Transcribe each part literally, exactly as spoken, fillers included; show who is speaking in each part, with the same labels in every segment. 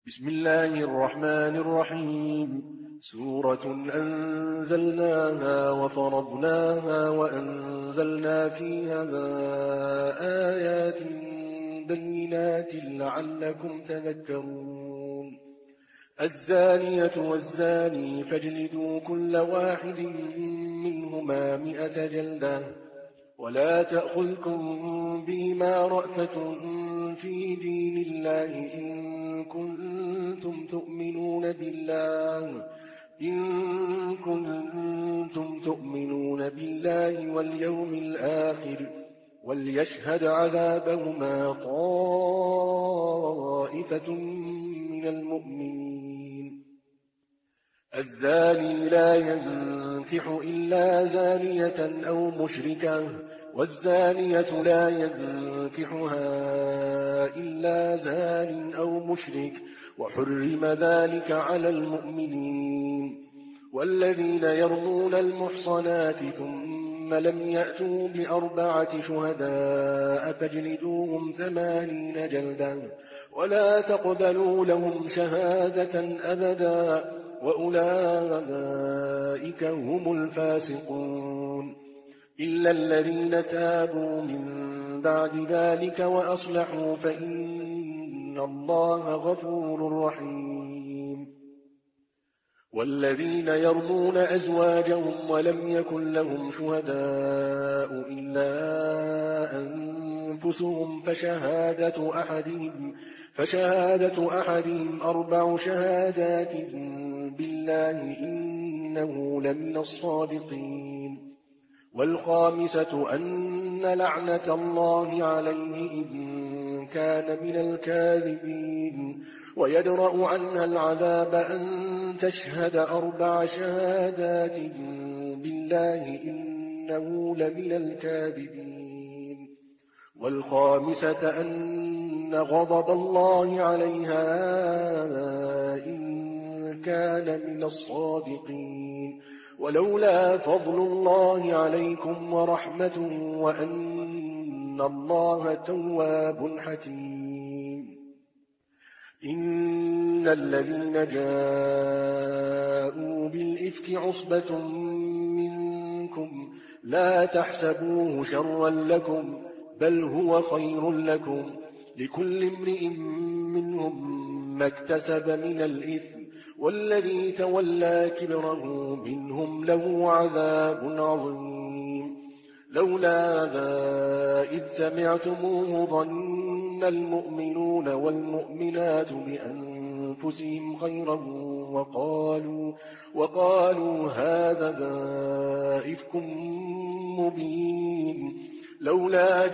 Speaker 1: بسم الله الرحمن الرحيم. سورة أنزلناها وفرضناها وأنزلنا فيها آيات بينات لعلكم تذكرون. الزانية والزاني فاجلدوا كل واحد منهما مئة جلدة ولا تأخذكم بهما رأفة في دين الله إن كنتم تؤمنون بالله إن كنتم تؤمنون بالله واليوم الآخر وليشهد عذابهما طائفة من المؤمنين. الزاني لا ينكح إلا زانية أو مشركة والزانية لا ينكحها إلا زان أو مشرك وحرم ذلك على المؤمنين. والذين يرمون المحصنات ثم لم يأتوا بأربعة شهداء فاجلدوهم ثمانين جلدة ولا تقبلوا لهم شهادة أبدا وأولئك هم الفاسقون. إلا الذين تابوا من بعد ذلك وأصلحوا فإن الله غفور رحيم. والذين يرمون أزواجهم ولم يكن لهم شهداء إلا أنفسهم فشهادة أحدهم, فشهادة أحدهم أربع شهادات بالله إنه لمن الصادقين. والخامسة أن لعنة الله عليه إن كان من الكاذبين ويدرأ عنها العذاب أن تشهد أربع شهادات بالله إنه لمن الكاذبين. والخامسة أن غضب الله عليها إن كان من الصادقين. ولولا فضل الله عليكم ورحمته وأن الله تواب حكيم. إن الذين جاءوا بالإفك عصبة منكم لا تحسبوه شرا لكم بل هو خير لكم لكل امرئ منهم ما اكتسب من الإثم والذي تولى كبره منهم له عذاب عظيم. لولا ذا إذ سمعتموه ظن المؤمنون والمؤمنات بأنفسهم خيرا وقالوا, وقالوا هذا إفك مبين. لولا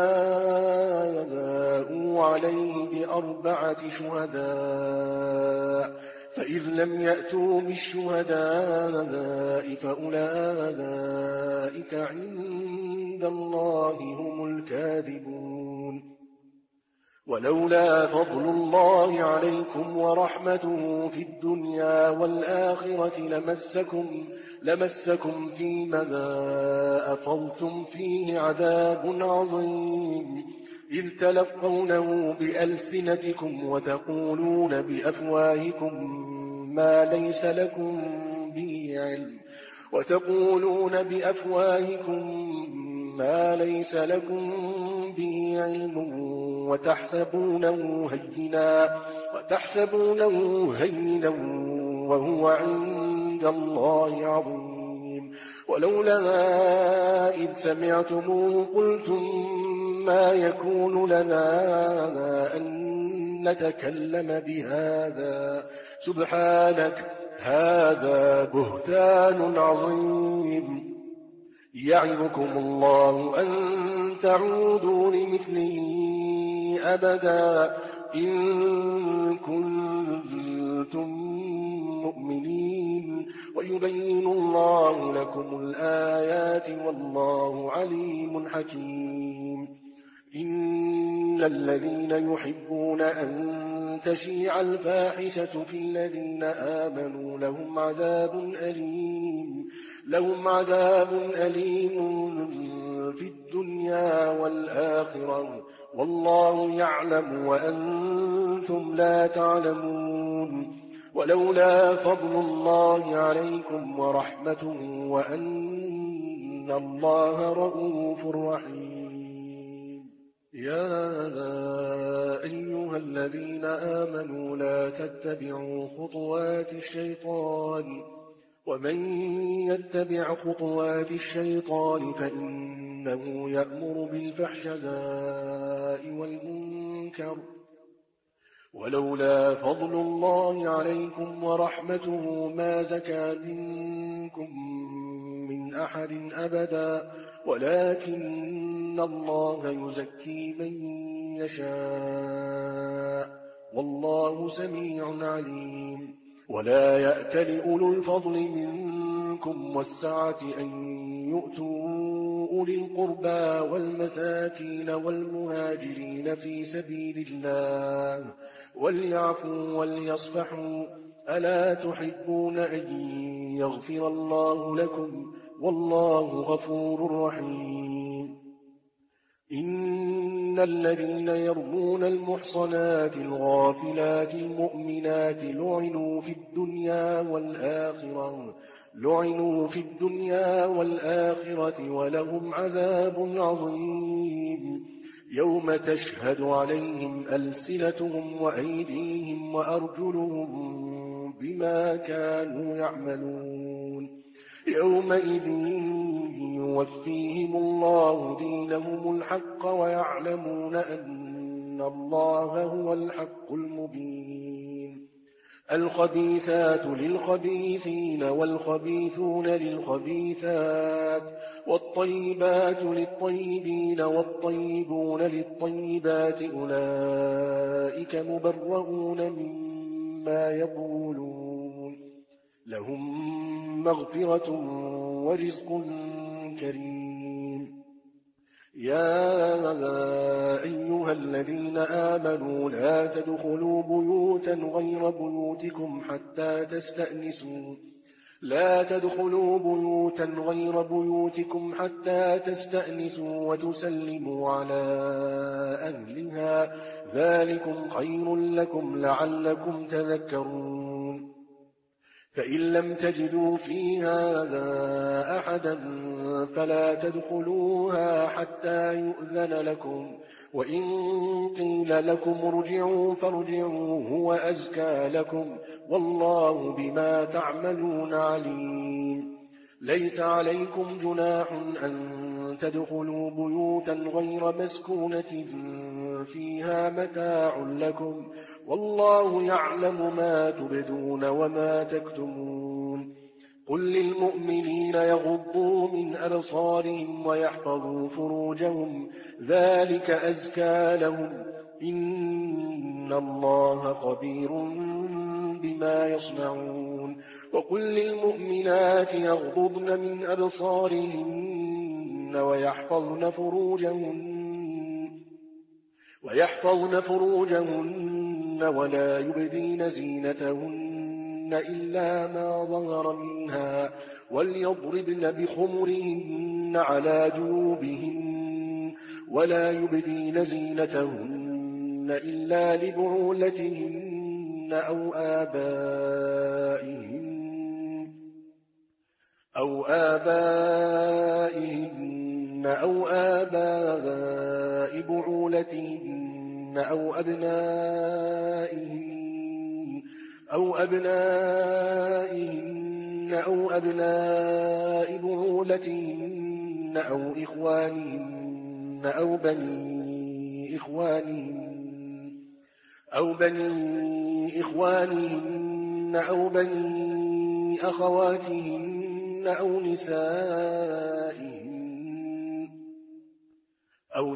Speaker 1: جاءوا عليه بأربعة شهداء فإذ لم يأتوا بالشهداء فأولئك عند الله هم الكاذبون. ولولا فضل الله عليكم ورحمته في الدنيا والآخرة لمسكم, لمسكم فيما أفضتم فيه عذاب عظيم. إذ تلقونه بألسنتكم وتقولون بأفواهكم ما ليس لكم به علم وتقولون بأفواهكم ما ليس لكم به علم وتحسبونه هينا وتحسبونه هينا وهو عند الله عظيم. ولولا إذ سمعتموه قلتم ما يكون لنا أن نتكلم بهذا سبحانك هذا بهتان عظيم. يعظكم الله أن تعودوا لمثله أبدا إن كنتم مؤمنين ويبين الله لكم الآيات والله عليم حكيم. إن الذين يحبون أن تشيع الفاحشة في الذين آمنوا لهم عذاب أليم لهم عذاب أليم في الدنيا والآخرة والله يعلم وأنتم كنتم لا تعلمون ولولا فضل الله عليكم ورحمته وأن الله رؤوف رحيم. يا أيها الذين آمنوا لا تتبعوا خطوات الشيطان ومن يتبع خطوات الشيطان فإنه يأمر بالفحشاء والمنكر ولولا فضل الله عليكم ورحمته ما زكى منكم من أحد أبدا ولكن الله يزكي من يشاء والله سميع عليم. ولا يأتل أولو الفضل منكم والسعة أن يؤتوا أولي القربى والمساكين والمهاجرين في سبيل الله وليعفوا وليصفحوا ألا تحبون أن يغفر الله لكم والله غفور رحيم. إن الذين يرمون المحصنات الغافلات المؤمنات لعنوا في الدنيا والآخرة لعنوا في الدنيا والآخرة ولهم عذاب عظيم يوم تشهد عليهم ألسنتهم وأيديهم وأرجلهم بما كانوا يعملون يومئذ يوفيهم الله دينهم الحق ويعلمون أن الله هو الحق المبين. الخبيثات للخبيثين والخبيثون للخبيثات والطيبات للطيبين والطيبون للطيبات أولئك مبرؤون مما يقولون لهم مغفرة ورزق كريم. يا أيها الذين آمنوا لا تدخلوا بيوتا غير بيوتكم حتى تستأنسوا لا تدخلوا بيوتا غير بيوتكم حتى تستأنسوا وتسلموا على أهلها ذلكم خير لكم لعلكم تذكرون. فإن لم تجدوا فيها أحدا فلا تدخلوها حتى يؤذن لكم وإن قيل لكم ارجعوا فارجعوا هو أزكى لكم والله بما تعملون عليم. ليس عليكم جناح أن تدخلوا بيوتا غير مسكونة فيها متاع لكم والله يعلم ما تبدون وما تكتمون. قل للمؤمنين يغضوا من أبصارهم ويحفظوا فروجهم ذلك أزكى لهم إن الله خبير بما يصنعون. وقل للمؤمنات يغضضن من أبصارهن ويحفظن فروجهن ويحفظن فروجهن ولا يبدين زينتهن إلا ما ظهر منها وليضربن بخمرهن على جنوبهن ولا يبدين زينتهن إلا لبعولتهن أو آبائهن أو آبائهن أو آباء بعولتهن أو أبنائهن أو أبنائهن أو أبناء بعولتهن أو إخوانهن أو بني إخوانهن أو بني إخوانهن أو بني أخواتهن أو نسائهن أو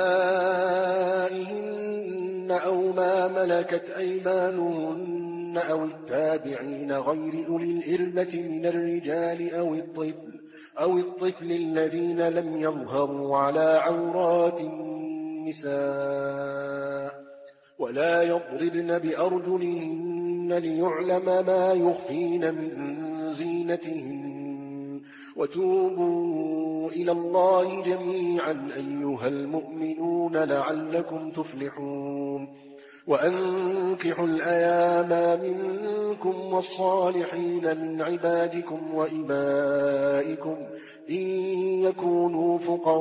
Speaker 1: نسائهن أو ما ملكت أيمانهن أو التابعين غير أولي الإربة من الرجال أو الطفل أو الطفل الذين لم يظهروا على عورات النساء ولا يضربن بأرجلهن ليعلم ما يخفين من زينتهن. وتوبوا إلى الله جميعا أيها المؤمنون لعلكم تفلحون. وأنكحوا الأيام منكم والصالحين من عبادكم وإمائكم إن يكونوا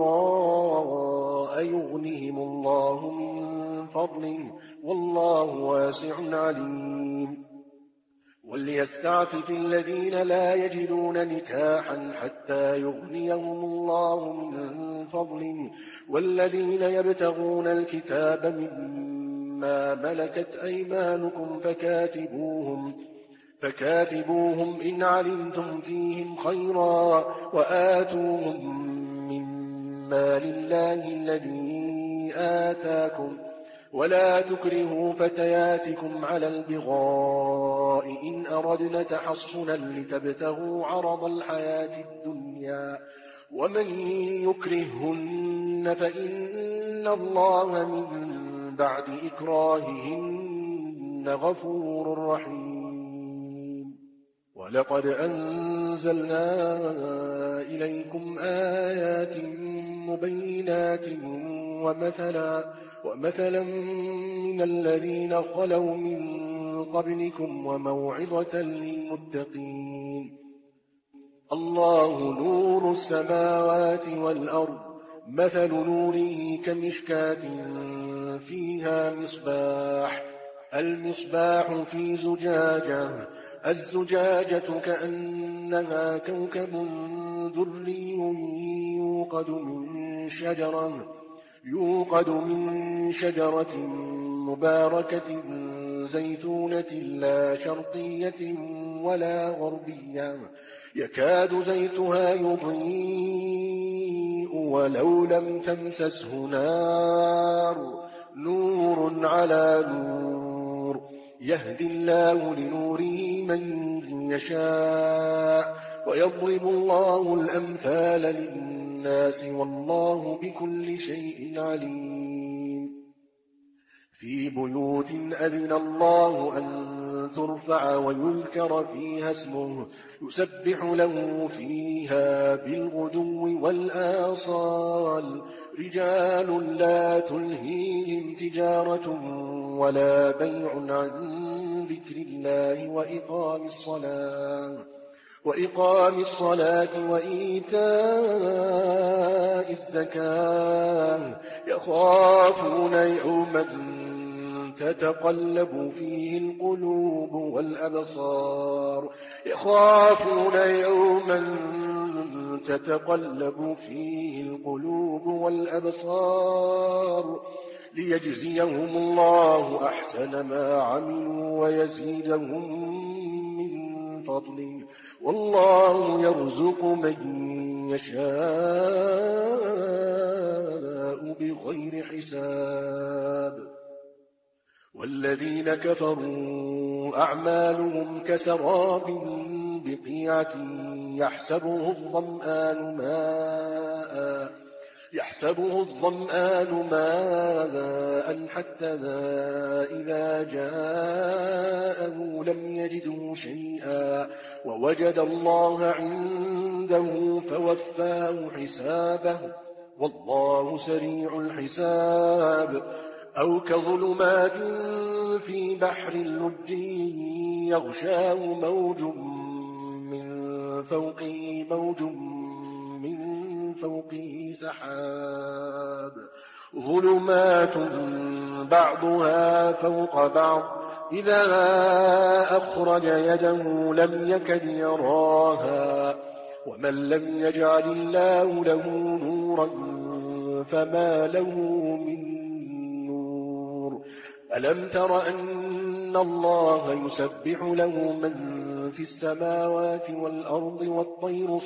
Speaker 1: فقراء يغنهم الله من فضله والله واسع عليم. وليستعفف الذين لا يجدون نكاحا حتى يغنيهم الله من فضله والذين يبتغون الكتاب مما ملكت أيمانكم فكاتبوهم فكاتبوهم إن علمتم فيهم خيرا وآتوهم مما لله الذي آتاكم ولا تكرهوا فتياتكم على البغاء إن أردنا تحصنا لتبتغوا عرض الحياة الدنيا ومن يكرههن فإن الله من بعد إكراههن غفور رحيم. ولقد أنزلنا إليكم آيات مبينات ومثلا, ومثلا من الذين خلوا من قبلكم وموعظة للمتقين. الله نور السماوات والأرض مثل نوره كمشكاة فيها مصباح المصباح في زجاجة الزجاجة كأنها كوكب دري يوقد من شجرة يوقد من شجرة مباركة زيتونة لا شرقية ولا غربية يكاد زيتها يضيء ولو لم تمسسه نار نور على نور يهدي الله لنوره من يشاء ويضرب الله الأمثال للناس والله بكل شيء عليم. في بيوت أذن الله أن ترفع ويذكر فيها اسمه يسبح له فيها بالغدو والآصال رجال لا تلهيهم تجارة ولا بيع عن ذكر الله وإقام الصلاة وإقام الصلاة وإيتاء الزكاة يخافون يوما تتقلب فيه القلوب والأبصار يخافون يوما تتقلب فيه القلوب والأبصار ليجزيهم الله أحسن ما عملوا ويزيدهم من فضله والله يرزق من يشاء بغير حساب. والذين كفروا أعمالهم كسراب بقيعة يحسبه الظمآن ماء يحسبه الظمآن ماء حتى إذا جاءه لم يجده شيئا ووجد الله عنده فوفاه حسابه والله سريع الحساب. أو كظلمات في بحر اللج يغشاه موج من فوقه موج من فوقه سحاب ظلمات بعضها فوق بعض إذا أخرج يده لم يكد يراها ومن لم يجعل الله له نورا فما له من نور. ألم تر أن الله يسبح له من في السماوات والأرض والطير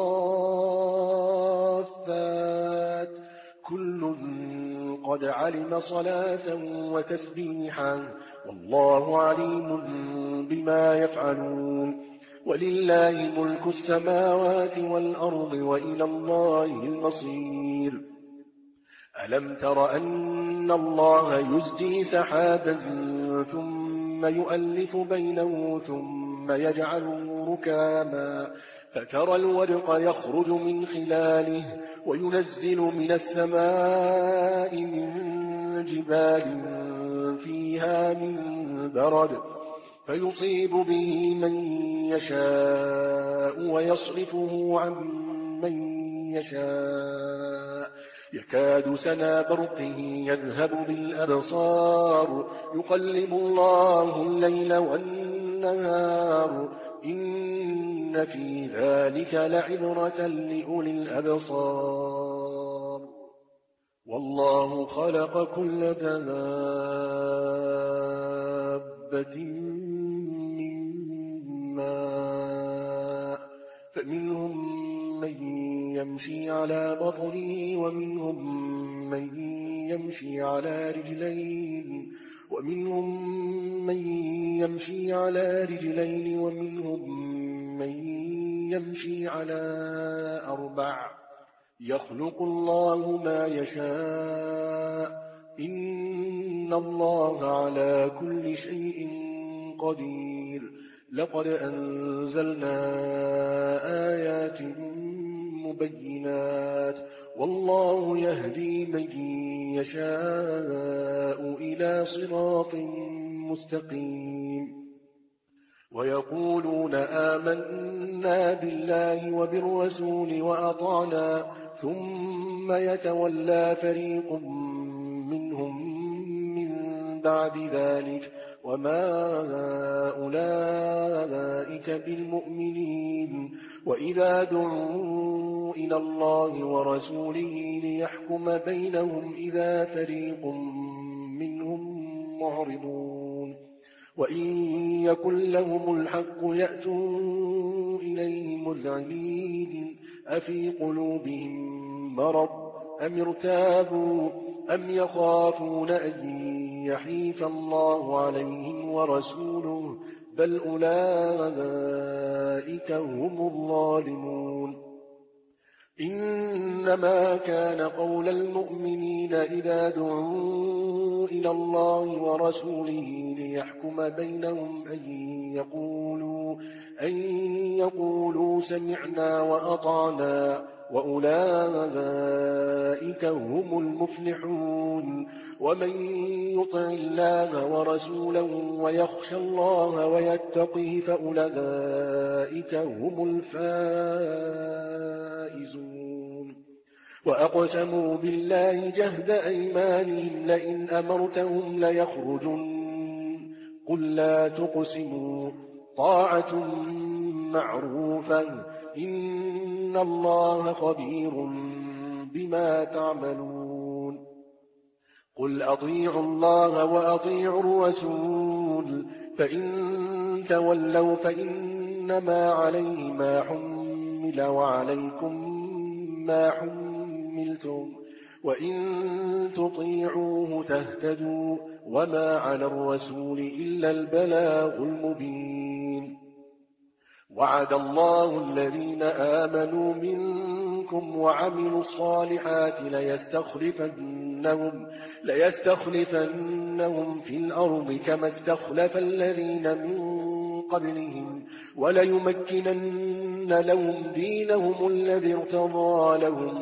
Speaker 1: صافات كل قد علم صلاة وتسبيحا والله عليم بما يفعلون. ولله ملك السماوات والأرض وإلى الله المصير. ألم تر أن الله يزجي سحابا ثم يؤلف بينه ثم يجعله ركاما فترى الودق يخرج من خلاله وينزل من السماء من جبال فيها من برد فيصيب به من يشاء ويصرفه عن من يشاء يكاد سنا برقه يذهب بالأبصار يقلب الله الليل والنهار إن في ذلك لعبرة لأولي الأبصار والله خلق كل دابة من ماء فمنهم من يمشي على بطنه ومنهم من يمشي على رجلين ومنهم من يمشي على رجلين ومنهم من يمشي على أربع يخلق الله ما يشاء إن الله على كل شيء قدير لقد أنزلنا آيات مبينات والله يهدي من يشاء إلى صراط مستقيم ويقولون آمنا بالله وبالرسول وأطعنا ثم يتولى فريق منهم من بعد ذلك وما أولئك بالمؤمنين وإذا دعوا إلى الله ورسوله ليحكم بينهم إذا فريق منهم معرضون وإن يكن لهم الحق يأتوا إليه مذعنين أفي قلوبهم مرض أم ارتابوا أم يخافون أن يحيف الله عليهم ورسوله بل أولئك هم الظالمون إنما كان قول المؤمنين إذا دعوا إلى الله ورسوله ليحكم بينهم أن يقولوا, أن يقولوا سمعنا وأطعنا وأولئك هم المفلحون ومن يطع الله ورسوله ويخشى الله ويتقه فأولئك هم الفائزون وأقسموا بالله جهد أيمانهم لئن أمرتهم ليخرجن قل لا تقسموا طاعة معروفة إن الله خبير بما تعملون قل أطيعوا الله وأطيعوا الرسول فإن تولوا فإنما عليه ما حمل وعليكم ما حملتم وإن تطيعوه تهتدوا وما على الرسول إلا البلاغ المبين وعد الله الذين آمنوا منكم وعملوا الصالحات ليستخلفنهم, ليستخلفنهم في الأرض كما استخلف الذين من قبلهم وليمكنن لهم دينهم الذي ارتضى لهم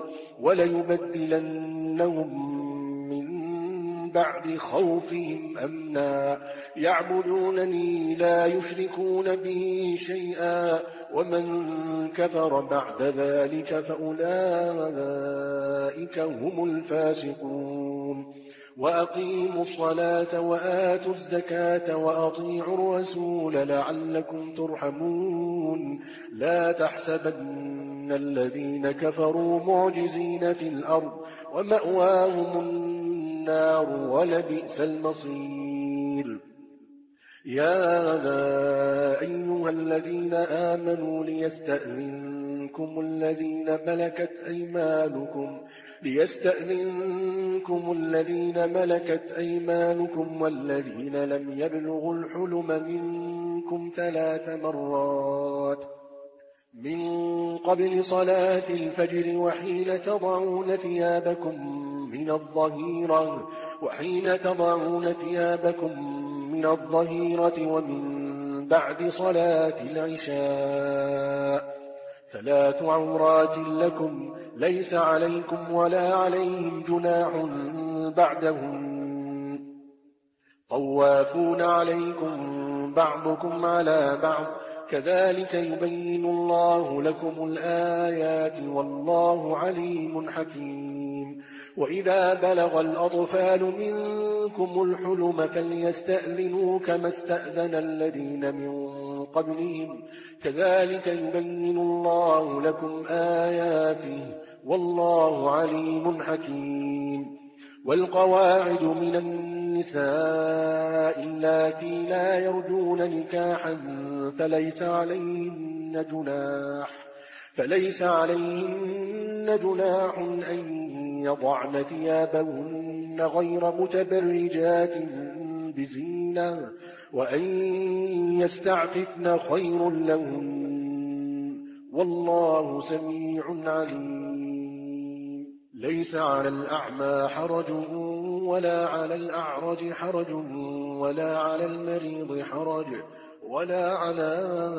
Speaker 1: وليبدلنهم بعد خوفهم أمنا يعبدونني لا يشركون به شيئا ومن كفر بعد ذلك فأولئك هم الفاسقون وأقيموا الصلاة وآتوا الزكاة وأطيعوا الرسول لعلكم ترحمون لا تحسبن الذين كفروا معجزين في الأرض ومأواهم النار ولبئس المصير يا أيها الذين آمنوا ليستأذنكم الذين ملكت أيمانكم ليستأذنكم الذين ملكت أيمانكم والذين لم يبلغوا الحلم منكم ثلاث مرات من قبل صلاة الفجر وحين تضعون ثيابكم من الظهيرة وحين تضعون ثيابكم من الظهيرة ومن بعد صلاة العشاء ثلاث عورات لكم ليس عليكم ولا عليهم جناح بعدهم طوافون عليكم بعضكم على بعض كذلك يبين الله لكم الآيات والله عليم حكيم وإذا بلغ الأطفال منكم الحلم فليستأذنوا كما استأذن الذين من قبلهم كذلك يبين الله لكم آياته والله عليم حكيم والقواعد من النساء اللاتي لا يرجون نكاحا فليس عليهن جناح فليس عليهن جناح أن يضعن ثيابهن غير متبرجات بزينة وأن يستعففن خير لهن والله سميع عليم ليس على الأعمى حرج ولا على الأعرج حرج ولا على المريض حرج ولا على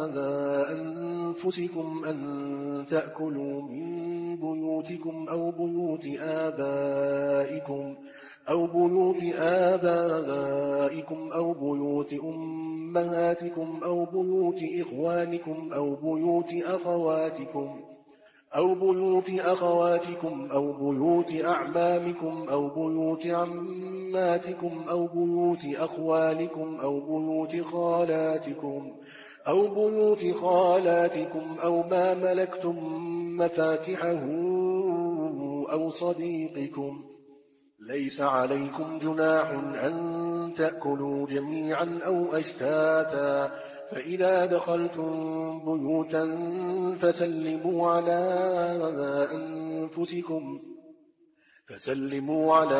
Speaker 1: أنفسكم أن تأكلوا من بيوتكم أو بيوت آبائكم أو بيوت آبائكم أو بيوت أمهاتكم أو بيوت إخوانكم أو بيوت أخواتكم أو بيوت أخواتكم أو بيوت أعمامكم أو بيوت عماتكم أو بيوت أخوالكم أو بيوت خالاتكم أو بيوت خالاتكم أو ما ملكتم مفاتحه أو صديقكم ليس عليكم جناح أن تأكلوا جميعا أو أشتاتا فإذا دخلتم بيوتا فسلموا على أنفسكم فسلموا على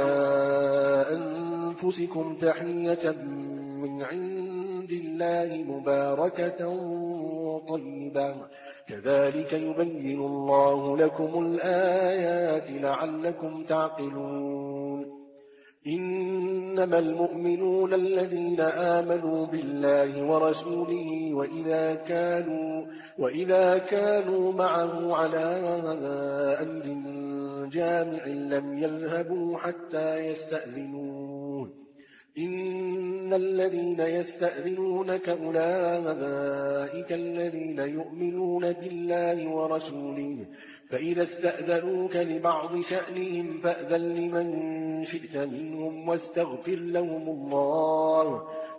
Speaker 1: أنفسكم تحية من عند الله مباركة طيبة كذلك يبين الله لكم الآيات لعلكم تعقلون إنما المؤمنون الذين آمنوا بالله ورسوله وإذا كانوا, وإذا كانوا معه على أمر جامع لم يذهبوا حتى يستأذنوه إن الذين يستأذنونك أولئك الذين يؤمنون بالله ورسوله فإذا استأذنوك لبعض شأنهم فأذن لمن شئت منهم واستغفر لهم الله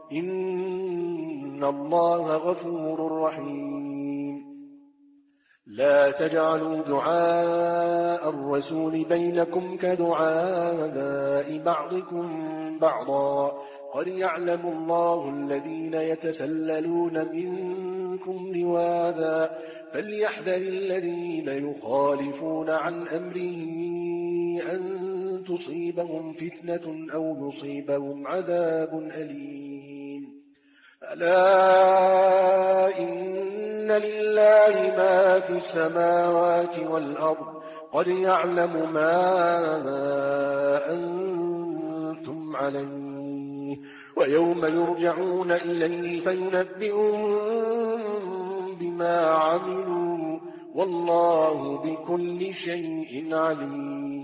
Speaker 1: إن الله غفور رحيم لا تجعلوا دعاء الرسول بينكم كدعاء بعضكم بعضا قد يعلم الله الذين يتسللون منكم لواذا فليحذر الذين يخالفون عن أمره أن تصيبهم فتنة أو يصيبهم عذاب أليم ألا إن لله ما في السماوات والأرض قد يعلم ما أنتم عليه ويوم يرجعون إليه فينبئهم بما عملوا والله بكل شيء عليم